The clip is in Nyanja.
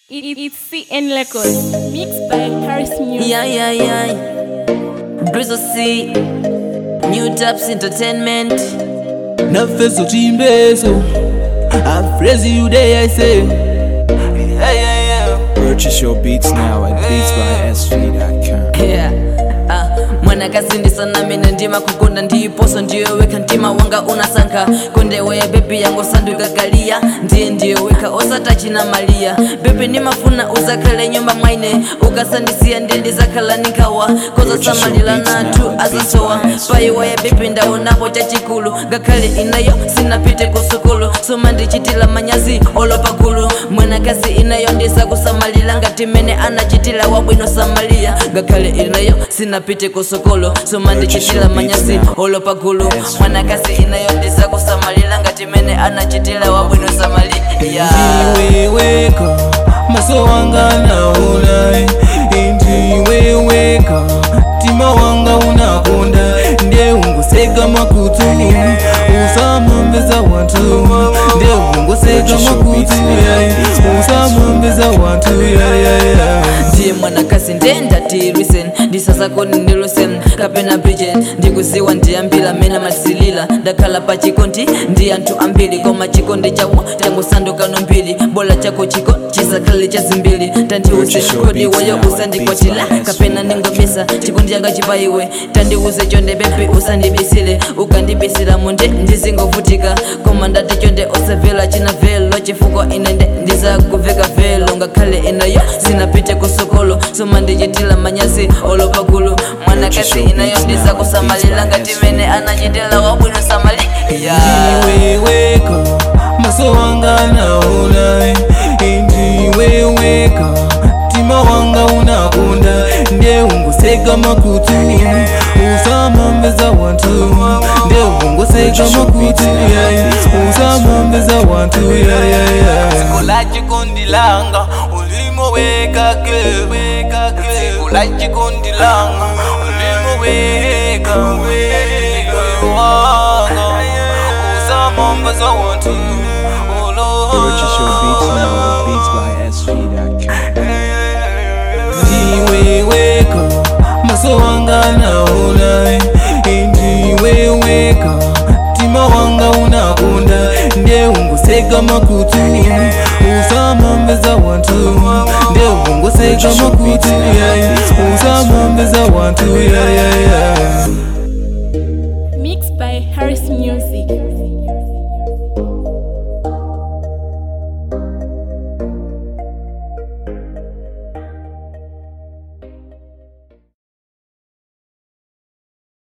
It's CN Records, mixed by Harris Music. Drizzle C, New Taps Entertainment. Nafeso chimbezo, I praise you day I say. Purchase your beats now at beatsbysv.com. Mwana kasindi sana mine ndima kukunda ndiposo ndiyo weka ntima wanga unasanka konde wea bebi yango sanduka kalia ndiyo weka osata china malia bebi ni mafuna uzakale nyumba mwaine ukasandisia ndendi zakala nikawa koza samalila natu azasowa pai wea bebi ndaonapo chachikulu gakale inayo sinapite kusukulu soma ndichitila manyazi olopakulu mwana kasi inayo ndisa kusamalila ngatimene anachitila wabwino samalia gakale inayo sinapite kusukulu soma ndichitila manyazi olopakulu mwana kasi inayo ndisa kusamalila ngatimene anachitila wabwino samalia Ndiweweka maso wanga naona Ndiweweka tima wanga unakonda Nde ungusega makutu usamambeza watu Nde ungusega makutu usamambeza watu ndiye mwana kasi ndenda tirisen ndisasa koni ndilusen kapena Bridget ndikuziwa ndiyambila mena masilila ndakhala pa chikondi ndi anthu ambiri koma chikondi chawo tangosanduka nombiri bola chako chiko chisakhale chazimbiri tandiuze kodi woyo usandikwatila kapena ningomisa chikondi changa chipaiwe tandiuze chonde bebi usandibisile ukandibisila munde ndizingovutika koma ndati chonde osavela china velo chifukwa inende ndizakuveka velo ngakhale inayo sinapite kusokolo soma ndichitila manyazi olopakulu mwana kasi inayo ndisa kusamalila ngatimene anachitila wabwino samalia Ndiweweka maso wanga naona Ndiweweka tima wanga unakonda Nde ungusega makutu usamambeza watu Nde ungusega makutu usamambeza watu Sikola chikondi langa ulimo weka ke Sikola chikondi langa ulimo weka usamambeza watu Purchase your beats now at beatsbysv.com. Ndiweweka maso wanga naona Ndiweweka tima wanga unakonda Nde ungusega makutu usamambeza watu Nde ungusega makutu usamambeza watu